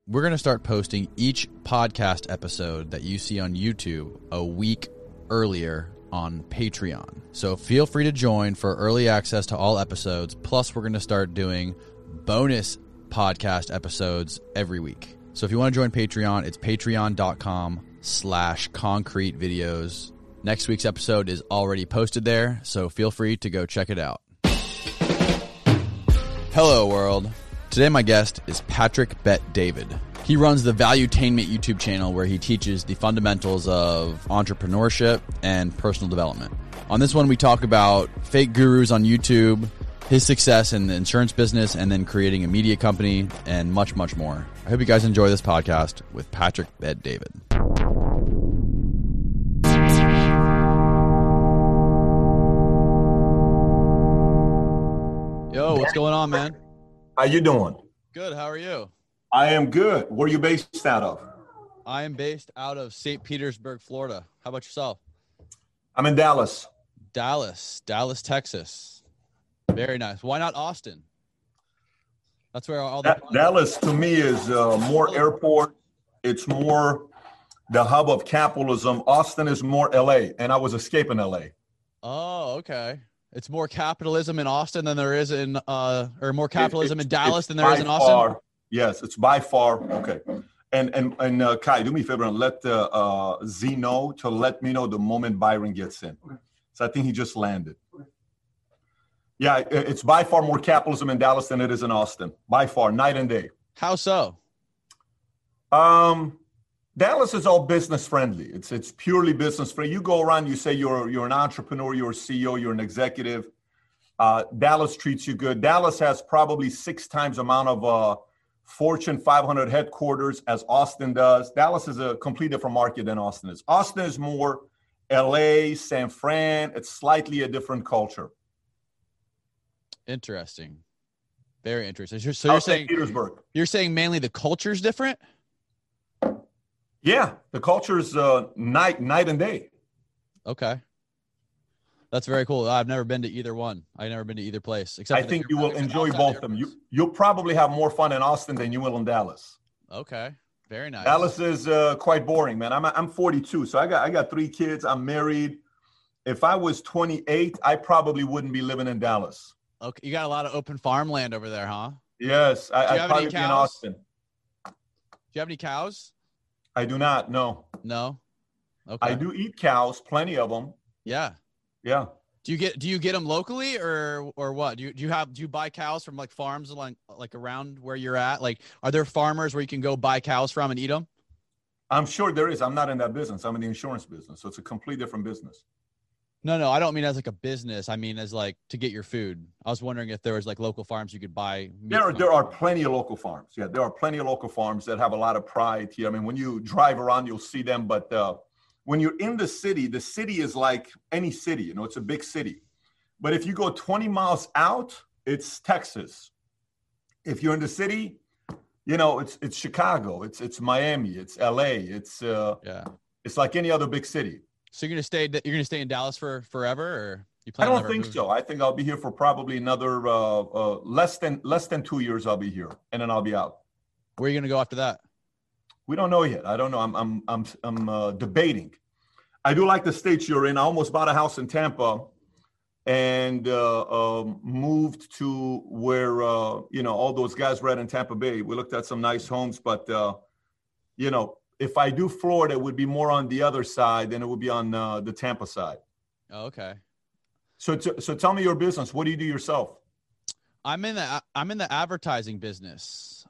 We're going to start posting each podcast episode that you see on YouTube a week earlier on Patreon. So feel free to join for early access to all episodes. Plus, we're going to start doing bonus podcast episodes every week. So if you want to join Patreon, it's patreon.com/concrete videos. Next week's episode is already posted there, so feel free to go check it out. Hello, world. Today, my guest is Patrick Bet-David. He runs the Valuetainment YouTube channel where he teaches the fundamentals of entrepreneurship and personal development. On this one, we talk about fake gurus on YouTube, his success in the insurance business, and then creating a media company, and much, much more. I hope you guys enjoy this podcast with Patrick Bet-David. Yo, what's going on, man? How you doing? Good. How are you? I am good. Where are you based out of? I am based out of St. Petersburg, Florida. How about yourself? I'm in Dallas. Dallas, Texas. Very nice. Why not Austin? That's where all the Dallas to me is more airport. It's more the hub of capitalism. Austin is more LA, and I was escaping LA. Oh, okay. It's more capitalism in Austin than there is in, or more capitalism in Dallas than there is in Austin? Yes, it's by far. Okay. And Kai, do me a favor and let Z know to let me know the moment Byron gets in. Okay. So I think he just landed. Okay. Yeah, it's by far more capitalism in Dallas than it is in Austin. By far, night and day. How so? Dallas is all business friendly. It's purely business friendly. You go around, you say you're an entrepreneur, you're a CEO, you're an executive. Dallas treats you good. Dallas has probably 6 times the amount of Fortune 500 headquarters as Austin does. Dallas is a completely different market than Austin is. Austin is more LA, San Fran. It's slightly a different culture. Interesting. Very interesting. So you're saying Petersburg. You're saying mainly the culture's different? Yeah, the culture is night and day. Okay, that's very cool. I've never been to either one. I've never been to either place. Except I think you will enjoy both of them. You'll probably have more fun in Austin than you will in Dallas. Okay, very nice. Dallas is quite boring, man. I'm 42, so I got 3 kids. I'm married. If I was 28, I probably wouldn't be living in Dallas. Okay, you got a lot of open farmland over there, huh? Yes, I'd probably be in Austin. Do you have any cows? I do not. No. Okay. I do eat cows, plenty of them. Yeah. Yeah. Do you get them locally or what? Do you buy cows from like farms like around where you're at? Like, are there farmers where you can go buy cows from and eat them? I'm sure there is. I'm not in that business. I'm in the insurance business, so it's a completely different business. No, I don't mean as like a business. I mean as like to get your food. I was wondering if there was like local farms you could buy. There are plenty of local farms. Yeah, there are plenty of local farms that have a lot of pride here. I mean, when you drive around, you'll see them. But when you're in the city is like any city. You know, it's a big city. But if you go 20 miles out, it's Texas. If you're in the city, you know, it's Chicago, it's Miami, it's LA, it's like any other big city. So you're gonna stay in Dallas for forever, or you plan? I don't think so. I think I'll be here for probably another less than 2 years. I'll be here, and then I'll be out. Where are you gonna go after that? We don't know yet. I don't know. I'm debating. I do like the state you're in. I almost bought a house in Tampa, and moved to where all those guys were at in Tampa Bay. We looked at some nice homes, but if I do Florida, it would be more on the other side than it would be on the Tampa side. Oh, okay. So tell me your business. What do you do yourself? I'm in the advertising business.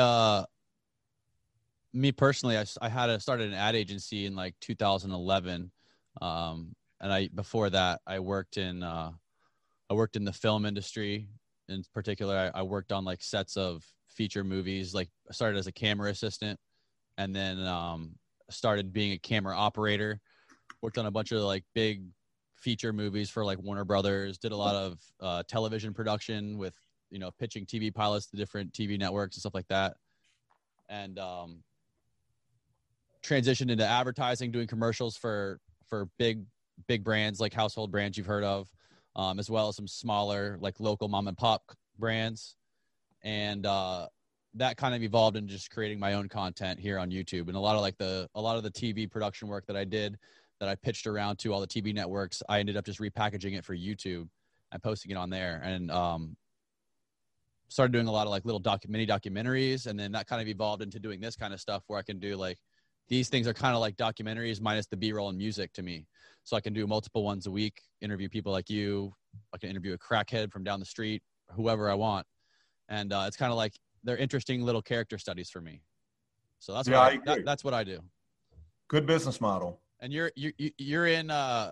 Me personally, I started an ad agency in like 2011. And before that, I worked in the film industry. In particular, I worked on like sets of feature movies. Like I started as a camera assistant, and then started being a camera operator. Worked on a bunch of like big feature movies for like Warner Brothers. Did a lot of television production with pitching TV pilots to different TV networks and stuff like that. And transitioned into advertising, doing commercials for big brands like household brands you've heard of, as well as some smaller like local mom and pop brands. And that kind of evolved into just creating my own content here on YouTube. And a lot of the TV production work that I did, that I pitched around to all the TV networks, I ended up just repackaging it for YouTube and posting it on there. And started doing a lot of like little mini documentaries. And then that kind of evolved into doing this kind of stuff where I can do like, these things are kind of like documentaries minus the B-roll and music to me. So I can do multiple ones a week, interview people like you. I can interview a crackhead from down the street, whoever I want. And it's kind of like, they're interesting little character studies for me. So that's that's what I do. Good business model. And you're in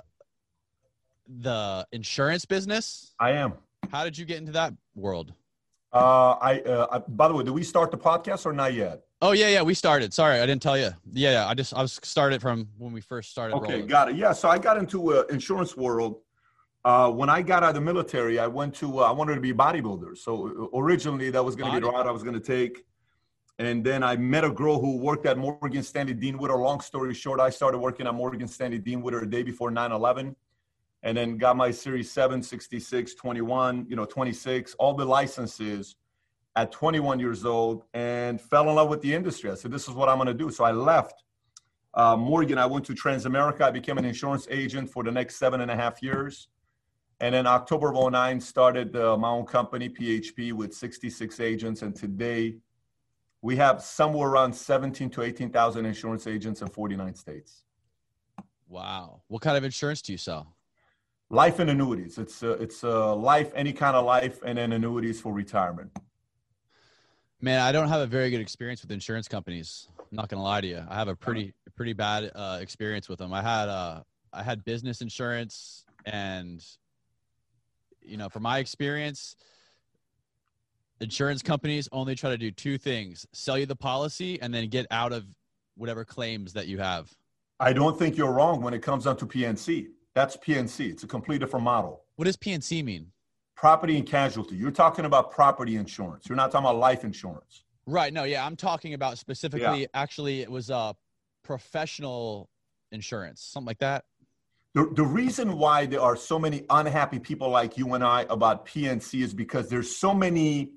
the insurance business? I am. How did you get into that world? By the way, did we start the podcast or not yet? Oh yeah, we started. Sorry, I didn't tell you. Yeah, I was started from when we first started. Okay, rolling. Got it. Yeah, so I got into insurance world. When I got out of the military, I wanted to be a bodybuilder. So originally that was going to be the route I was going to take. And then I met a girl who worked at Morgan Stanley Dean Witter. Long story short, I started working at Morgan Stanley Dean Witter a day before 9/11, and then got my Series 7, 66, 21, 26, all the licenses at 21 years old, and fell in love with the industry. I said, this is what I'm going to do. So I left Morgan. I went to Transamerica. I became an insurance agent for the next 7.5 years. And then October of 2009, started my own company, PHP, with 66 agents. And today we have somewhere around 17 to 18,000 insurance agents in 49 states. Wow. What kind of insurance do you sell? Life and annuities. It's life, any kind of life, and then annuities for retirement. Man, I don't have a very good experience with insurance companies. I'm not going to lie to you. I have a pretty bad experience with them. I had business insurance, and from my experience, insurance companies only try to do two things: sell you the policy and then get out of whatever claims that you have. I don't think you're wrong when it comes down to PNC. That's PNC. It's a completely different model. What does PNC mean? Property and casualty. You're talking about property insurance. You're not talking about life insurance. Right. No, yeah. I'm talking about specifically, actually, it was professional insurance, something like that. The reason why there are so many unhappy people like you and I about PNC is because there's so many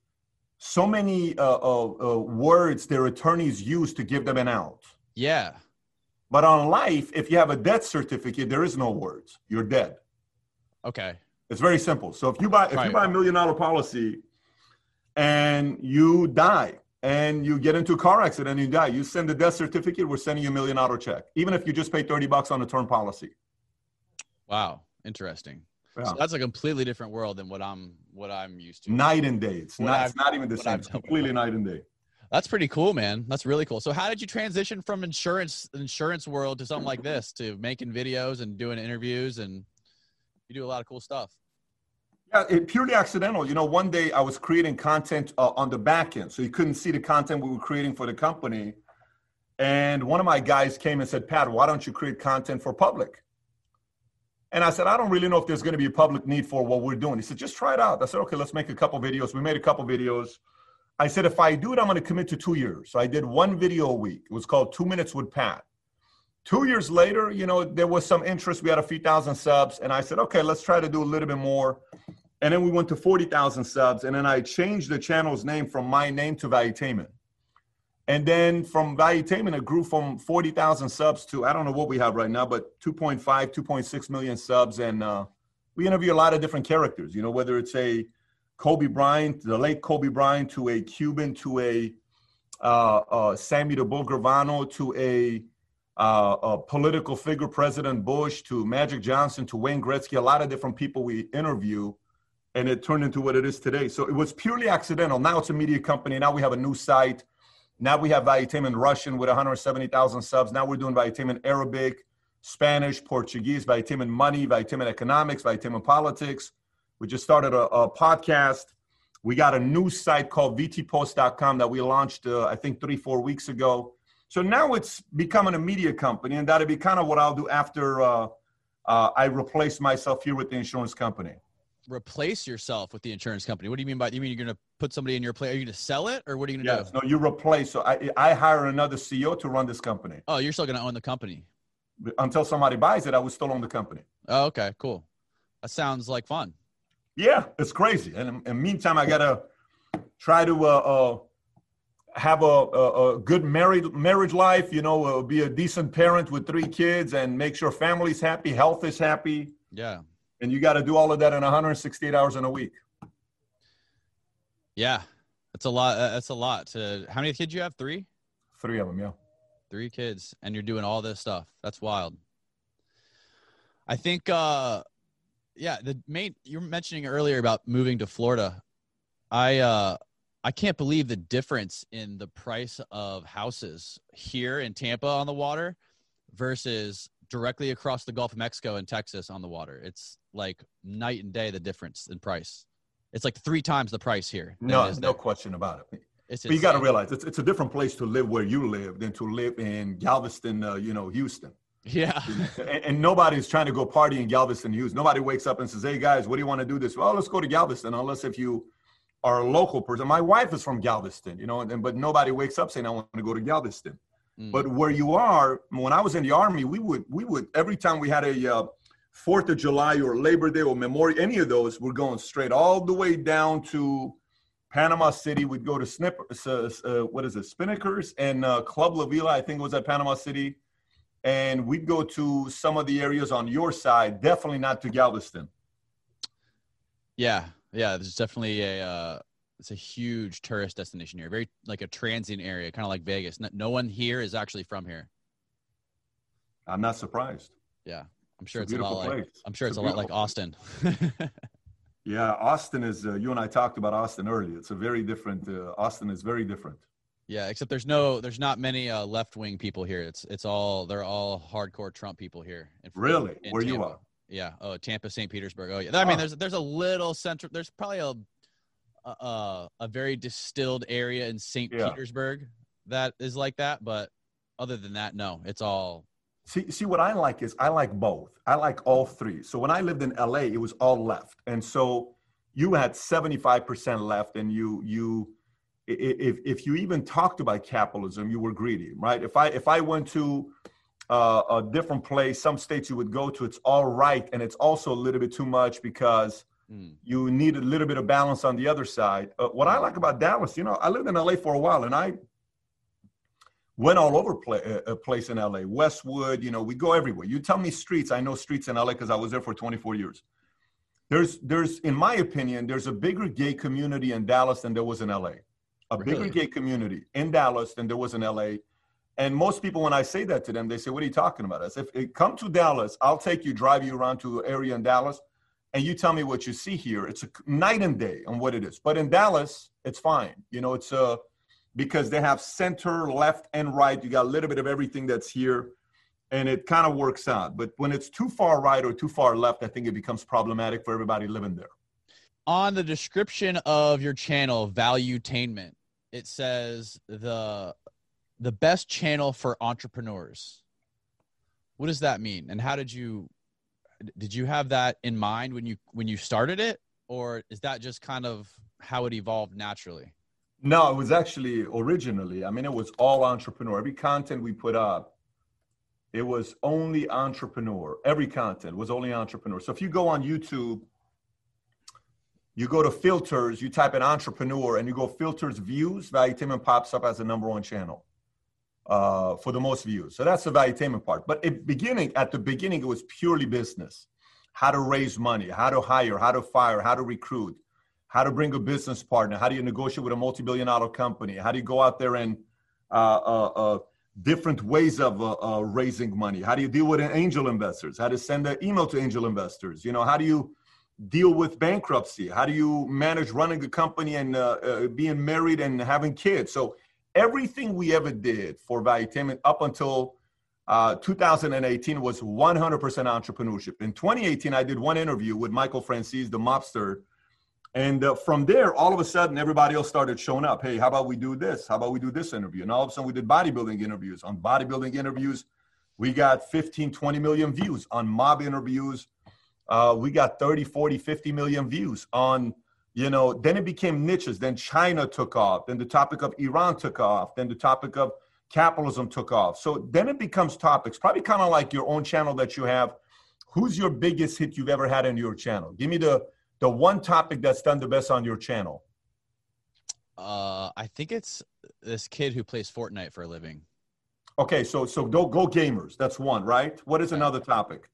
words their attorneys use to give them an out. Yeah. But on life, if you have a death certificate, there is no words. You're dead. Okay. It's very simple. So if you buy a $1 million policy and you die and you get into a car accident and you die, you send the death certificate, we're sending you $1 million check, even if you just pay $30 on a term policy. Wow. Interesting. Yeah. So that's a completely different world than what I'm used to. Night and day. It's not even the same. It's completely night and day. That's pretty cool, man. That's really cool. So how did you transition from insurance world to something like this, to making videos and doing interviews, and you do a lot of cool stuff? Yeah, purely accidental. One day I was creating content on the back end, so you couldn't see the content we were creating for the company. And one of my guys came and said, Pat, why don't you create content for public? And I said, I don't really know if there's going to be a public need for what we're doing. He said, just try it out. I said, okay, let's make a couple videos. We made a couple videos. I said, if I do it, I'm going to commit to 2 years. So I did one video a week. It was called 2 Minutes with Pat. 2 years later, there was some interest. We had a few thousand subs. And I said, okay, let's try to do a little bit more. And then we went to 40,000 subs. And then I changed the channel's name from my name to Valuetainment. And then from Valuetainment, it grew from 40,000 subs to, I don't know what we have right now, but 2.5, 2.6 million subs. And we interview a lot of different characters, whether it's a Kobe Bryant, the late Kobe Bryant, to a Cuban, to a Sammy the Bull Gravano, to a political figure, President Bush, to Magic Johnson, to Wayne Gretzky, a lot of different people we interview, and it turned into what it is today. So it was purely accidental. Now it's a media company. Now we have a new site. Now we have Valuetainment Russian with 170,000 subs. Now we're doing Valuetainment Arabic, Spanish, Portuguese, Valuetainment Money, Valuetainment Economics, Valuetainment Politics. We just started a podcast. We got a new site called vtpost.com that we launched, I think, 3-4 weeks ago. So now it's becoming a media company, and that'll be kind of what I'll do after I replace myself here with the insurance company. Replace yourself with the insurance company? What do you mean by? You mean you're going to put somebody in your place? Are you going to sell it, or what are you going to do? No, you replace. So I hire another CEO to run this company. Oh, you're still going to own the company? Until somebody buys it, I will still own the company. Oh, okay, cool. That sounds like fun. Yeah, it's crazy. And in the meantime, I got to try to have a good marriage life, be a decent parent with 3 kids and make sure family's happy, health is happy. Yeah. And you got to do all of that in 168 hours in a week. Yeah. That's a lot. That's a lot. How many kids you have? 3? 3 of them, yeah. 3 kids, and you're doing all this stuff. That's wild. I think, you were mentioning earlier about moving to Florida. I can't believe the difference in the price of houses here in Tampa on the water versus directly across the Gulf of Mexico in Texas on the water. It's like night and day, the difference in price. It's like 3 times the price here. No question about it. But you got to realize it's a different place to live where you live than to live in Galveston, Houston. Yeah. And nobody's trying to go party in Galveston, Houston. Nobody wakes up and says, hey, guys, what do you want to do this? Well, let's go to Galveston, unless if you are a local person. My wife is from Galveston, but nobody wakes up saying, I want to go to Galveston. But where you are, when I was in the Army, we would every time we had a 4th of July or Labor Day or Memorial, any of those, we're going straight all the way down to Panama City. We'd go to Spinnaker's and Club La Vila, I think it was at Panama City. And we'd go to some of the areas on your side, definitely not to Galveston. Yeah. There's definitely it's a huge tourist destination here. Very like a transient area, kind of like Vegas. No one here is actually from here. I'm not surprised. Yeah. I'm sure it's a lot like, I'm sure it's a lot like Austin. Yeah. Austin is, you and I talked about Austin earlier. It's a very different, Austin is very different. Yeah. Except there's not many left-wing people here. They're all hardcore Trump people here. Really? Where Tampa. You are? Yeah. Oh, Tampa, St. Petersburg. Oh yeah. I mean, there's a little central, there's probably a very distilled area in St. Petersburg that is like that. But other than that, no, it's all. See, what I like is I like both. I like all 3. So when I lived in LA, it was all left. And so you had 75% left, and if you even talked about capitalism, you were greedy, right? If I went to a different place, some states you would go to, it's all right. And it's also a little bit too much because you need a little bit of balance on the other side. What I like about Dallas, I lived in LA for a while, and I went all over a place in LA, Westwood, we go everywhere. You tell me streets, I know streets in LA because I was there for 24 years. There's, in my opinion, there's a bigger gay community in Dallas than there was in LA. Bigger gay community in Dallas than there was in LA. And most people, when I say that to them, they say, what are you talking about? I said, come to Dallas, I'll drive you around to an area in Dallas, and you tell me what you see here. It's a night and day on what it is. But in Dallas, it's fine. It's because they have center, left, and right. You got a little bit of everything that's here, and it kind of works out. But when it's too far right or too far left, I think it becomes problematic for everybody living there. On the description of your channel, Valuetainment, it says the best channel for entrepreneurs. What does that mean? And how did you have that in mind when you started it, or is that just kind of how it evolved naturally? No, it was actually originally, it was all entrepreneur. Every content we put up, it was only entrepreneur. Every content was only entrepreneur. So if you go on YouTube, you go to filters, you type in entrepreneur, and you go filters views, Valuetainment pops up as the #1 channel for the most views. So that's the Valuetainment part. But at the beginning, it was purely business. How to raise money, how to hire, how to fire, how to recruit, how to bring a business partner, how do you negotiate with a multi-billion-dollar company, how do you go out there and different ways of raising money, how do you deal with angel investors, how to send an email to angel investors, how do you deal with bankruptcy, how do you manage running a company and being married and having kids. So everything we ever did for Valuetainment up until 2018 was 100% entrepreneurship. In 2018, I did one interview with Michael Francis, the mobster. And from there, all of a sudden, everybody else started showing up. Hey, how about we do this? How about we do this interview? And all of a sudden, we did bodybuilding interviews. On bodybuilding interviews, we got 15, 20 million views. On mob interviews, we got 30, 40, 50 million views. On, then it became niches. Then China took off. Then the topic of Iran took off. Then the topic of capitalism took off. So then it becomes topics, probably kind of like your own channel that you have. Who's your biggest hit you've ever had in your channel? Give me the one topic that's done the best on your channel. I think it's this kid who plays Fortnite for a living. Okay, so go gamers. That's one, right? What is another topic?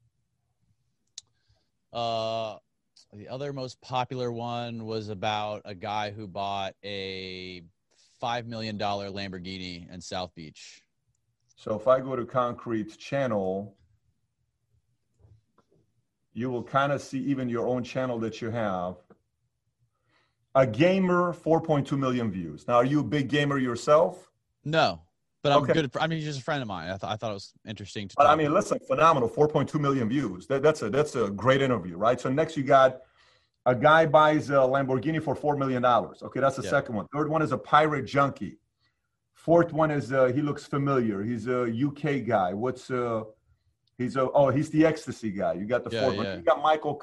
The other most popular one was about a guy who bought a $5 million Lamborghini in South Beach. So if I go to Concrete's channel, you will kind of see even your own channel that you have. A gamer, 4.2 million views. Now, are you a big gamer yourself? No, but I'm Okay. good. I mean, he's just a friend of mine. I thought it was interesting to But talk I mean, listen, phenomenal, 4.2 million views. That's a great interview, right? So next you got a guy buys a Lamborghini for $4 million. Okay, that's the second one. Third one is a pirate junkie. Fourth one is he looks familiar. He's a UK guy. He's the ecstasy guy. You got the fourth one. You got Michael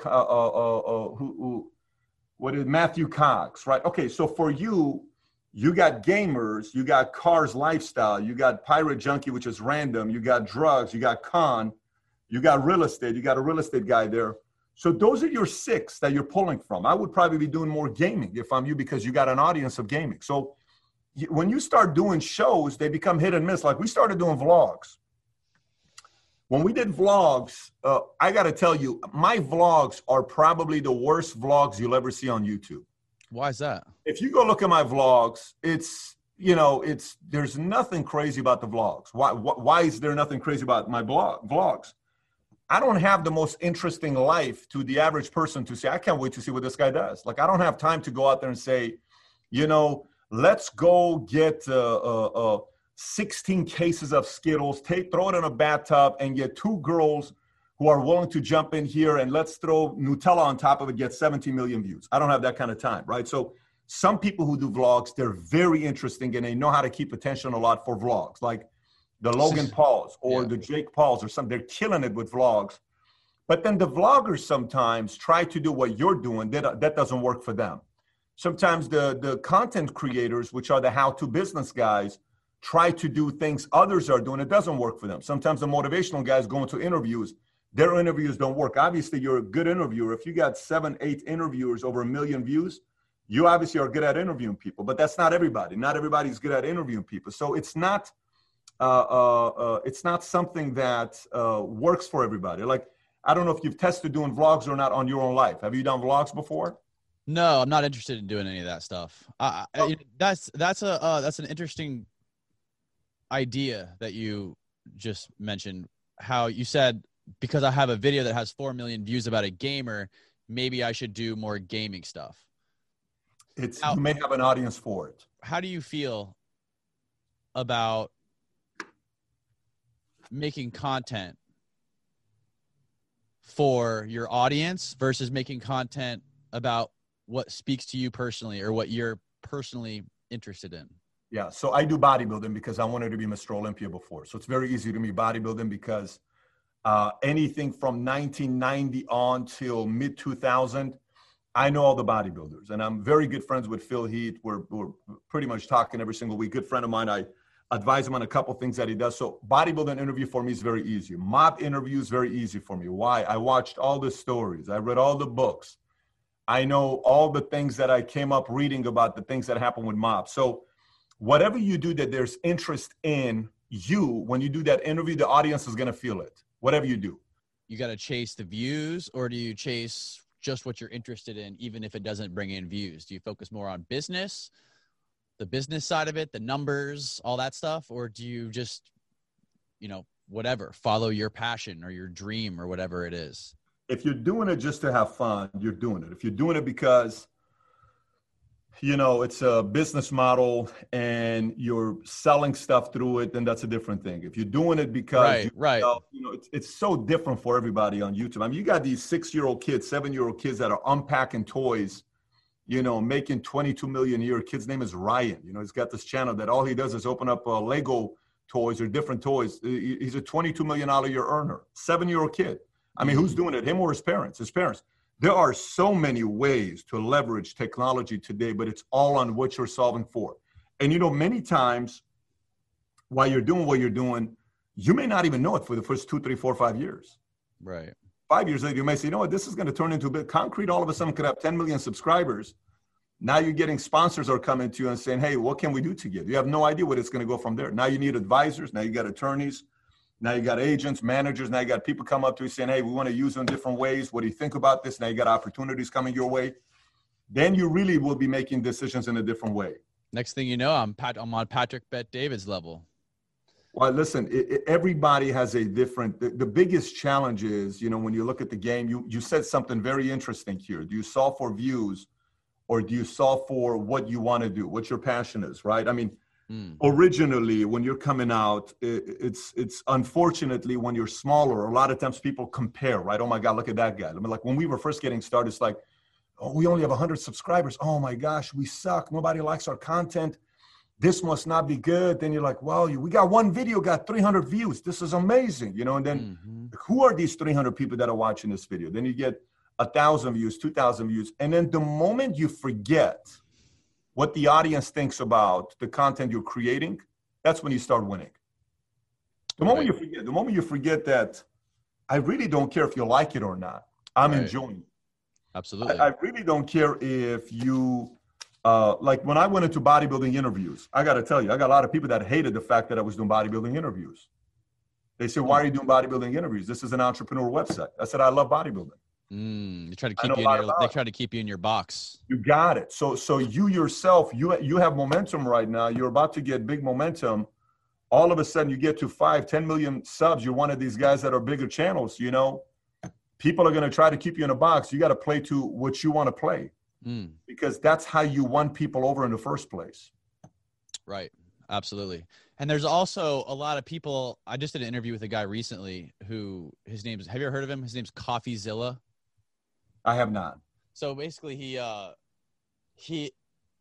what is Matthew Cox, right? Okay, so for you got gamers, you got cars lifestyle, you got pirate junkie, which is random, you got drugs, you got con, you got real estate, you got a real estate guy there. So those are your 6 that you're pulling from. I would probably be doing more gaming if I'm you, because you got an audience of gaming. So when you start doing shows, they become hit and miss. Like we started doing vlogs. When we did vlogs, I got to tell you, my vlogs are probably the worst vlogs you'll ever see on YouTube. Why is that? If you go look at my vlogs, there's nothing crazy about the vlogs. Why is there nothing crazy about my vlogs? I don't have the most interesting life to the average person to say, I can't wait to see what this guy does. Like, I don't have time to go out there and say, let's go get 16 cases of Skittles, throw it in a bathtub, and get 2 girls who are willing to jump in here, and let's throw Nutella on top of it, get 17 million views. I don't have that kind of time, right? So some people who do vlogs, they're very interesting, and they know how to keep attention a lot for vlogs, like the Logan Pauls or the Jake Pauls or something. They're killing it with vlogs. But then the vloggers sometimes try to do what you're doing. That doesn't work for them. Sometimes the content creators, which are the how-to business guys, try to do things others are doing. It doesn't work for them. Sometimes the motivational guys go into interviews. Their interviews don't work. Obviously, you're a good interviewer. If you got 7, 8 interviewers over 1 million views, you obviously are good at interviewing people. But that's not everybody. Not everybody's good at interviewing people. So it's not something that works for everybody. Like, I don't know if you've tested doing vlogs or not on your own life. Have you done vlogs before? No, I'm not interested in doing any of that stuff. That's an interesting idea that you just mentioned. How you said, because I have a video that has 4 million views about a gamer, maybe I should do more gaming stuff. You may have an audience for it. How do you feel about making content for your audience versus making content about what speaks to you personally or what you're personally interested in? Yeah, so I do bodybuilding because I wanted to be Mr. Olympia before. So it's very easy to me bodybuilding because anything from 1990 on till mid-2000, I know all the bodybuilders. And I'm very good friends with Phil Heath. We're pretty much talking every single week. Good friend of mine. I advise him on a couple things that he does. So bodybuilding interview for me is very easy. Mob interview is very easy for me. Why? I watched all the stories. I read all the books. I know all the things that I came up reading about the things that happened with Mob. So whatever you do that there's interest in you, when you do that interview, the audience is going to feel it, whatever you do. You got to chase the views, or do you chase just what you're interested in, even if it doesn't bring in views? Do you focus more on business, the business side of it, the numbers, all that stuff? Or do you just, whatever, follow your passion or your dream or whatever it is? If you're doing it just to have fun, you're doing it. If you're doing it because it's a business model and you're selling stuff through it, then that's a different thing. If you're doing it because it's so different for everybody on YouTube. I mean, you got these 6-year-old kids, 7-year-old kids that are unpacking toys, making 22 million a year. Kid's name is Ryan. He's got this channel that all he does is open up Lego toys or different toys. He's a $22 million a year earner, 7-year-old kid. I mean, who's doing it? Him or his parents? His parents. There are so many ways to leverage technology today, but it's all on what you're solving for. And, many times while you're doing what you're doing, you may not even know it for the first 2, 3, 4, 5 years. Right. 5 years later, you may say, this is going to turn into a bit. Concrete all of a sudden could have 10 million subscribers. Now you're getting sponsors are coming to you and saying, hey, what can we do together? You have no idea what it's going to go from there. Now you need advisors. Now you got attorneys. Now you got agents, managers. Now you got people come up to you saying, hey, we want to use them in different ways. What do you think about this? Now you got opportunities coming your way. Then you really will be making decisions in a different way. Next thing you know, I'm on Patrick Bet David's level. Well, listen, everybody has a different, the biggest challenge is, you know, when you look at the game, you said something very interesting here. Do you solve for views or do you solve for what you want to do, what your passion is, right? I mean, originally when you're coming out, it's unfortunately when you're smaller, a lot of times people compare, right? Oh my God, look at that guy. I mean, like when we were first getting started, it's like, oh, we only have 100 subscribers. Oh my gosh, we suck. Nobody likes our content. This must not be good. Then you're like, well, we got one video, got 300 views. This is amazing, you know? And then who are these 300 people that are watching this video? Then you get 1,000 views, 2,000 views. And then the moment you forget what the audience thinks about the content you're creating, that's when you start winning. The moment you forget that I really don't care if you like it or not, I'm enjoying it. Absolutely. I really don't care if you, like when I went into bodybuilding interviews, I got to tell you, I got a lot of people that hated the fact that I was doing bodybuilding interviews. They said, why are you doing bodybuilding interviews? This is an entrepreneur website. I said, I love bodybuilding. They try to keep you in they try to keep you in your box. You got it. So you yourself, you have momentum right now. You're about to get big momentum. All of a sudden you get to 5-10 million subs. You're one of these guys that are bigger channels, you know. People are going to try to keep you in a box. You got to play to what you want to play because that's how you won people over in the first place. Right. Absolutely. And there's also a lot of people. I just did an interview with a guy recently who have you ever heard of him? His name's CoffeeZilla. I have not. So basically he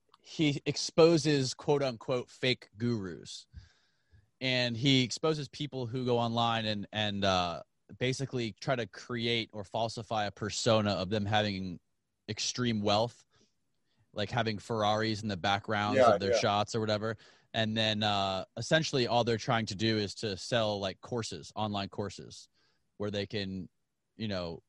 exposes quote unquote fake gurus, and he exposes people who go online and basically try to create or falsify a persona of them having extreme wealth, like having Ferraris in the backgrounds of their shots or whatever. And then essentially all they're trying to do is to sell like courses, online courses where they can, you know,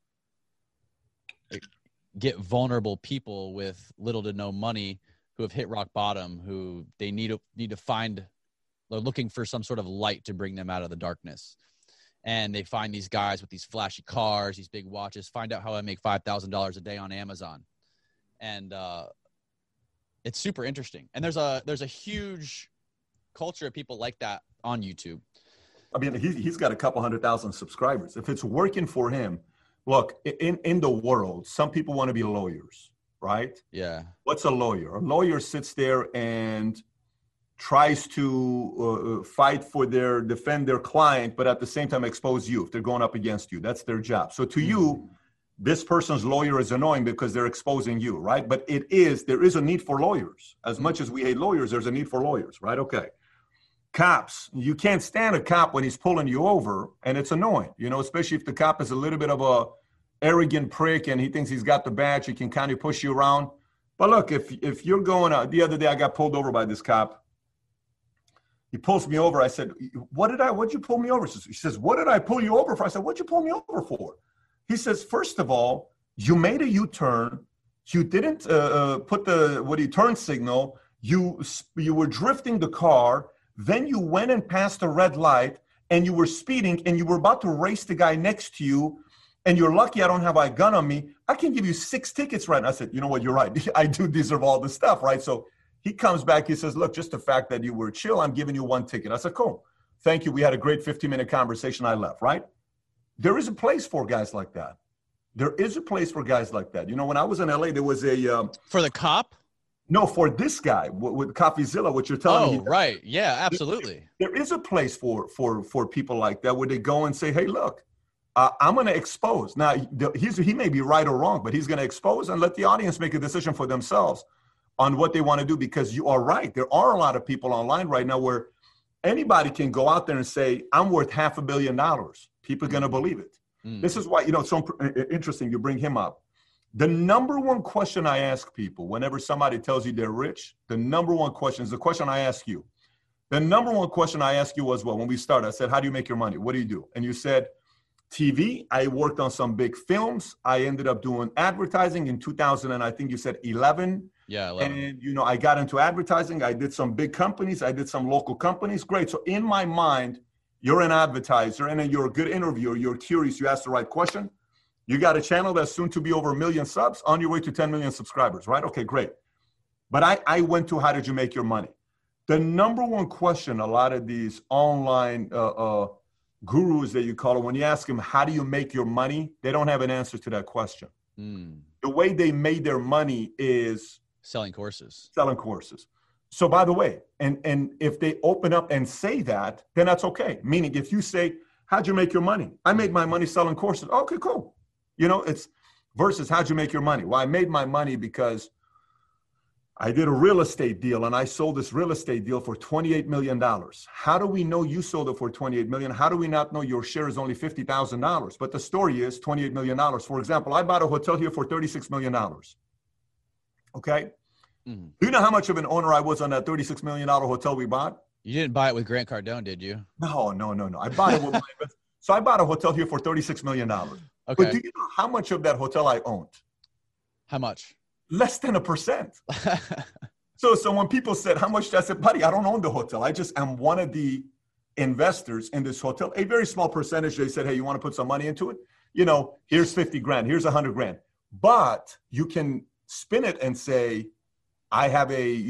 get vulnerable people with little to no money who have hit rock bottom, who they need to find. They're looking for some sort of light to bring them out of the darkness. And they find these guys with these flashy cars, these big watches, find out how I make $5,000 a day on Amazon. And it's super interesting. And there's a huge culture of people like that on YouTube. I mean, he's got a couple 100,000 subscribers. If it's working for him, look, in the world, some people want to be lawyers, right? Yeah. What's a lawyer? A lawyer sits there and tries to defend their client, but at the same time expose you if they're going up against you. That's their job. So to you, this person's lawyer is annoying because they're exposing you, right? But there is a need for lawyers. As much as we hate lawyers, there's a need for lawyers, right? Okay. Cops, you can't stand a cop when he's pulling you over, and it's annoying, you know, especially if the cop is a little bit of a arrogant prick and he thinks he's got the badge, he can kind of push you around. But look, if you're going out, the other day I got pulled over by this cop. He pulls me over. I said, what'd you pull me over? He says, what did I pull you over for? I said, what'd you pull me over for? He says, first of all, you made a U-turn. You didn't put the turn signal. You were drifting the car. Then you went and passed a red light and you were speeding and you were about to race the guy next to you. And you're lucky I don't have a gun on me. I can give you 6 tickets right now. I said, you know what? You're right. I do deserve all this stuff, right? So he comes back. He says, look, just the fact that you were chill, I'm giving you 1 ticket. I said, cool. Thank you. We had a great 15-minute conversation. I left, right? There is a place for guys like that. There is a place for guys like that. You know, when I was in LA, there was a for the cop? No, for this guy with CoffeeZilla, what you're telling me. Oh, right. Yeah, absolutely. There is a place for people like that where they go and say, hey, look, I'm going to expose. Now, he may be right or wrong, but he's going to expose and let the audience make a decision for themselves on what they want to do, because you are right. There are a lot of people online right now where anybody can go out there and say, I'm worth $500 million. People are going to believe it. This is why, you know, it's so interesting you bring him up. The number one question I ask people whenever somebody tells you they're rich, the number one question is the question I ask you. The number one question I asked you was, well, when we started, I said, how do you make your money? What do you do? And you said, TV. I worked on some big films. I ended up doing advertising in 2000, and I think you said 11. Yeah, I love it. And, you know, I got into advertising. I did some big companies. I did some local companies. Great. So in my mind, you're an advertiser and then you're a good interviewer. You're curious. You ask the right question. You got a channel that's soon to be over 1 million subs, on your way to 10 million subscribers, right? Okay, great. But I went to, how did you make your money? The number one question a lot of these online gurus that you call it, when you ask them, how do you make your money? They don't have an answer to that question. The way they made their money is selling courses. So by the way, and if they open up and say that, then that's okay. Meaning if you say, how'd you make your money? I made my money selling courses. Okay, cool. You know, it's versus how'd you make your money? Well, I made my money because I did a real estate deal and I sold this real estate deal for $28 million. How do we know you sold it for $28 million? How do we not know your share is only $50,000? But the story is $28 million. For example, I bought a hotel here for $36 million. Okay. Do you know how much of an owner I was on that $36 million hotel we bought? You didn't buy it with Grant Cardone, did you? No. I bought it with so I bought a hotel here for $36 million. Okay. But do you know how much of that hotel I owned? How much? Less than 1%. So when people said, how much? I said, buddy, I don't own the hotel. I just am one of the investors in this hotel. A very small percentage. They said, hey, you want to put some money into it? You know, here's 50 grand. Here's 100 grand. But you can spin it and say, I have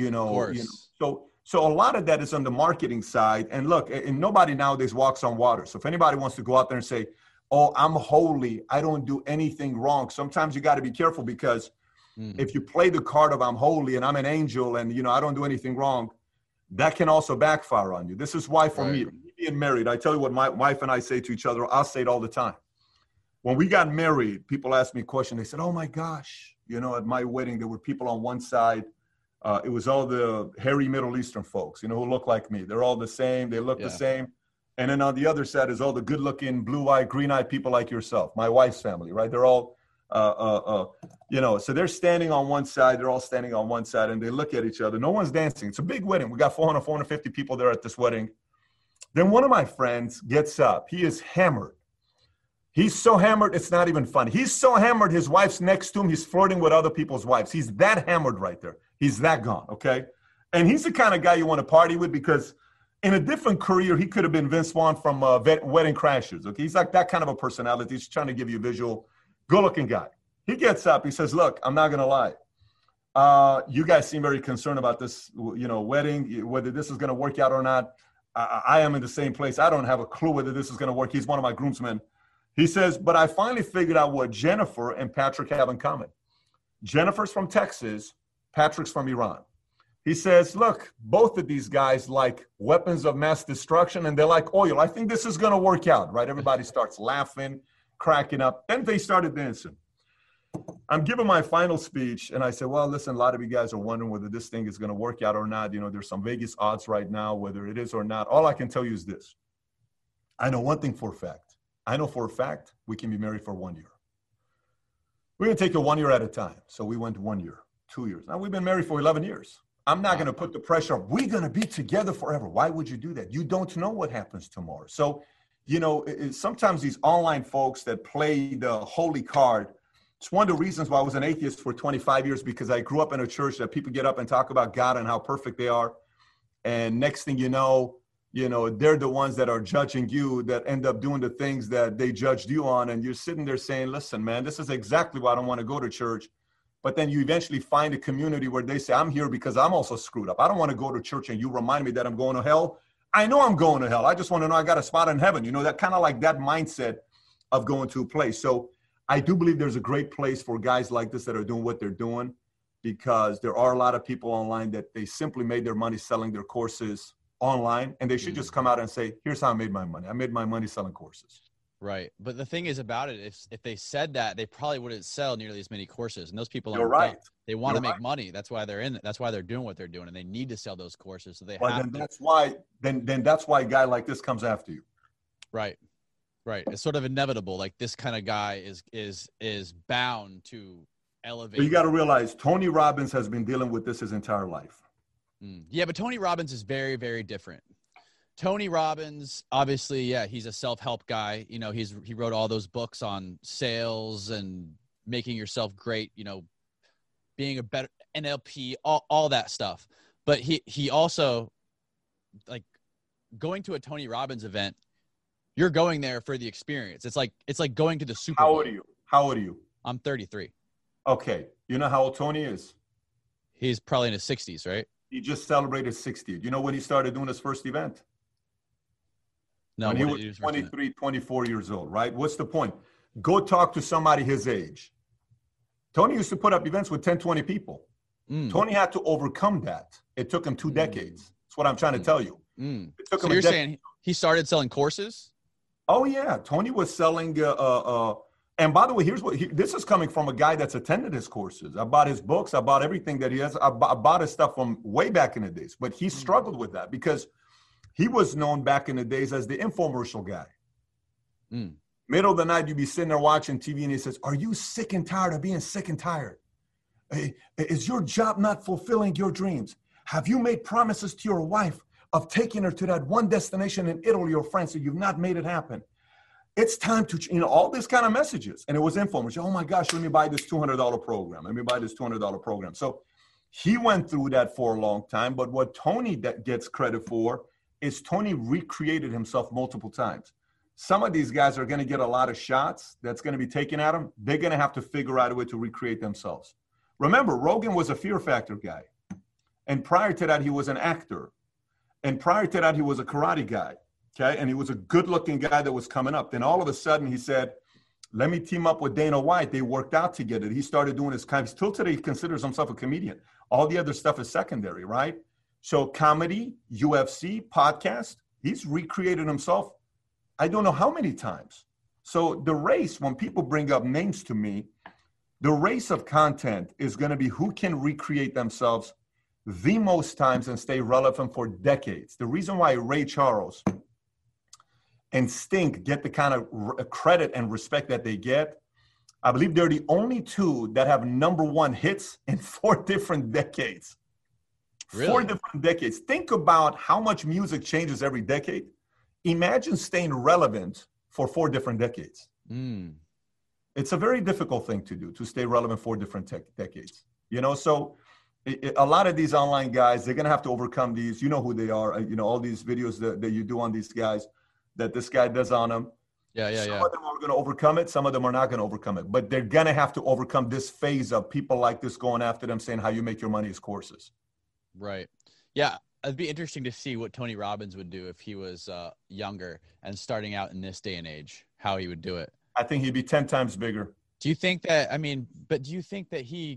so a lot of that is on the marketing side. And look, and nobody nowadays walks on water. So if anybody wants to go out there and say, oh, I'm holy, I don't do anything wrong. Sometimes you got to be careful because if you play the card of I'm holy and I'm an angel and, you know, I don't do anything wrong, that can also backfire on you. This is why for me, being married, I tell you what my wife and I say to each other, I'll say it all the time. When we got married, people asked me a question. They said, oh my gosh, you know, at my wedding, there were people on one side. It was all the hairy Middle Eastern folks, you know, who look like me. They're all the same. They look the same. And then on the other side is all the good looking, blue-eyed, green-eyed people like yourself, my wife's family, right? They're all, you know, so they're standing on one side. They're all standing on one side and they look at each other. No one's dancing. It's a big wedding. We got 450 people there at this wedding. Then one of my friends gets up. He is hammered. He's so hammered, it's not even funny. He's so hammered, his wife's next to him. He's flirting with other people's wives. He's that hammered right there. He's that gone, okay? And he's the kind of guy you want to party with because in a different career, he could have been Vince Vaughn from Wedding Crashers, okay? He's like that kind of a personality. He's trying to give you a visual, good-looking guy. He gets up. He says, look, I'm not going to lie. You guys seem very concerned about this, you know, wedding, whether this is going to work out or not. I am in the same place. I don't have a clue whether this is going to work. He's one of my groomsmen. He says, but I finally figured out what Jennifer and Patrick have in common. Jennifer's from Texas. Patrick's from Iran. He says, look, both of these guys like weapons of mass destruction and they like oil. I think this is going to work out, right? Everybody starts laughing, cracking up. Then they started dancing. I'm giving my final speech and I said, well, listen, a lot of you guys are wondering whether this thing is going to work out or not. You know, there's some Vegas odds right now, whether it is or not. All I can tell you is this. I know one thing for a fact. I know for a fact we can be married for 1 year. We're going to take it 1 year at a time. So we went 1 year, 2 years. Now we've been married for 11 years. I'm not going to put the pressure of, we're going to be together forever. Why would you do that? You don't know what happens tomorrow. So, you know, sometimes these online folks that play the holy card, it's one of the reasons why I was an atheist for 25 years, because I grew up in a church that people get up and talk about God and how perfect they are. And next thing you know, they're the ones that are judging you that end up doing the things that they judged you on. And you're sitting there saying, listen, man, this is exactly why I don't want to go to church. But then you eventually find a community where they say, I'm here because I'm also screwed up. I don't want to go to church and you remind me that I'm going to hell. I know I'm going to hell. I just want to know I got a spot in heaven. You know, that kind of like that mindset of going to a place. So I do believe there's a great place for guys like this that are doing what they're doing, because there are a lot of people online that they simply made their money selling their courses online, and they should just come out and say, here's how I made my money. I made my money selling courses. Right. But the thing is about it, if they said that, they probably wouldn't sell nearly as many courses. And those people You're right. They want to make money. That's why they're in it. That's why they're doing what they're doing. And they need to sell those courses. So they have to. That's why a guy like this comes after you. Right. Right. It's sort of inevitable. Like this kind of guy is bound to elevate. But you got to realize Tony Robbins has been dealing with this his entire life. Yeah, but Tony Robbins is very, very different. Tony Robbins, obviously, yeah, he's a self-help guy. You know, he wrote all those books on sales and making yourself great, you know, being a better NLP, all that stuff. But he also, like, going to a Tony Robbins event, you're going there for the experience. It's like going to the Super Bowl. How old are you? I'm 33. Okay. You know how old Tony is? He's probably in his 60s, right? He just celebrated 60. You know when he started doing his first event? No, when he was 23, 24 years old, right? What's the point? Go talk to somebody his age. Tony used to put up events with 10, 20 people. Tony had to overcome that. It took him 2 decades. That's what I'm trying to tell you. It took so him you're saying he started selling courses? Oh, yeah. Tony was selling. And by the way, this is coming from a guy that's attended his courses. I bought his books. I bought everything that he has. I bought his stuff from way back in the days. But he struggled with that because he was known back in the days as the infomercial guy. Middle of the night, you'd be sitting there watching TV and he says, "Are you sick and tired of being sick and tired? Is your job not fulfilling your dreams? Have you made promises to your wife of taking her to that one destination in Italy or France and you've not made it happen? It's time to, all this kind of messages." And it was infomercial. Oh my gosh, let me buy this $200 program. Let me buy this $200 program. So he went through that for a long time. But what Tony gets credit for is Tony recreated himself multiple times. Some of these guys are going to get a lot of shots that's going to be taken at them. They're going to have to figure out a way to recreate themselves. Remember, Rogan was a Fear Factor guy. And prior to that, he was an actor. And prior to that, he was a karate guy. Okay. And he was a good looking guy that was coming up. Then all of a sudden he said, let me team up with Dana White. They worked out together. He started doing his kind. Still today, he considers himself a comedian. All the other stuff is secondary, right? So comedy, UFC, podcast, he's recreated himself. I don't know how many times. So the race, when people bring up names to me, the race of content is going to be who can recreate themselves the most times and stay relevant for decades. The reason why Ray Charles and Sting get the kind of credit and respect that they get, I believe they're the only two that have #1 hits in 4 different decades. Really? 4 different decades. Think about how much music changes every decade. Imagine staying relevant for 4 different decades. It's a very difficult thing to do, to stay relevant 4 different decades. So a lot of these online guys, they're going to have to overcome these. You know who they are. All these videos that you do on these guys, that this guy does on them. Some of them are going to overcome it. Some of them are not going to overcome it. But they're going to have to overcome this phase of people like this going after them, saying how you make your money is courses. Right. Yeah. It'd be interesting to see what Tony Robbins would do if he was younger and starting out in this day and age, how he would do it. I think he'd be 10 times bigger. Do you think that, do you think that he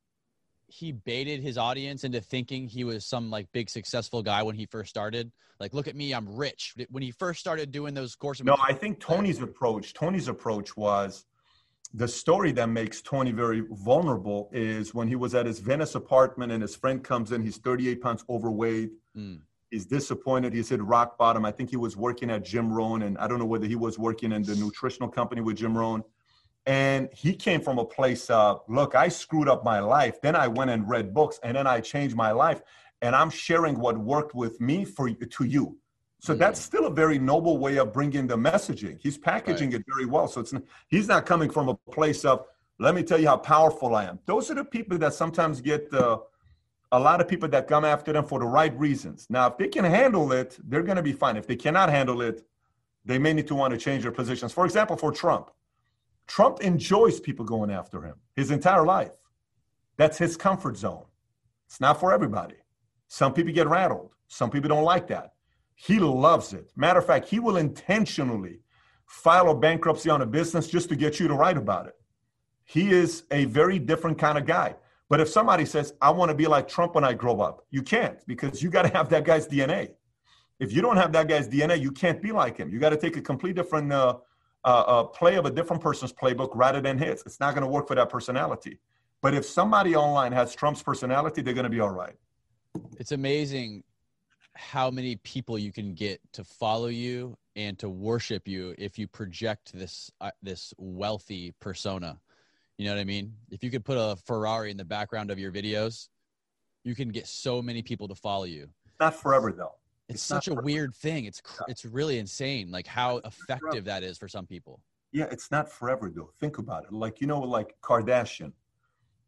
baited his audience into thinking he was some like big successful guy when he first started? Like, look at me, I'm rich. When he first started doing those courses. No, I think Tony's approach was, the story that makes Tony very vulnerable is when he was at his Venice apartment and his friend comes in, he's 38 pounds overweight. He's disappointed. He's hit rock bottom. I think he was working at Jim Rohn, and I don't know whether he was working in the nutritional company with Jim Rohn. And he came from a place of, look, I screwed up my life. Then I went and read books, and then I changed my life. And I'm sharing what worked with me to you. So that's still a very noble way of bringing the messaging. He's packaging it very well. So he's not coming from a place of, let me tell you how powerful I am. Those are the people that sometimes get a lot of people that come after them for the right reasons. Now, if they can handle it, they're going to be fine. If they cannot handle it, they may need to want to change their positions. For example, for Trump enjoys people going after him his entire life. That's his comfort zone. It's not for everybody. Some people get rattled. Some people don't like that. He loves it. Matter of fact, he will intentionally file a bankruptcy on a business just to get you to write about it. He is a very different kind of guy. But if somebody says, I want to be like Trump when I grow up, you can't, because you got to have that guy's DNA. If you don't have that guy's DNA, you can't be like him. You got to take a complete different play of a different person's playbook rather than his. It's not going to work for that personality. But if somebody online has Trump's personality, they're going to be all right. It's amazing how many people you can get to follow you and to worship you if you project this wealthy persona. You know what I mean? If you could put a Ferrari in the background of your videos, you can get so many people to follow you. Not forever, though. It's such a weird thing. It's really insane, like how effective that is for some people. Yeah, it's not forever, though. Think about it. Like, like Kardashian.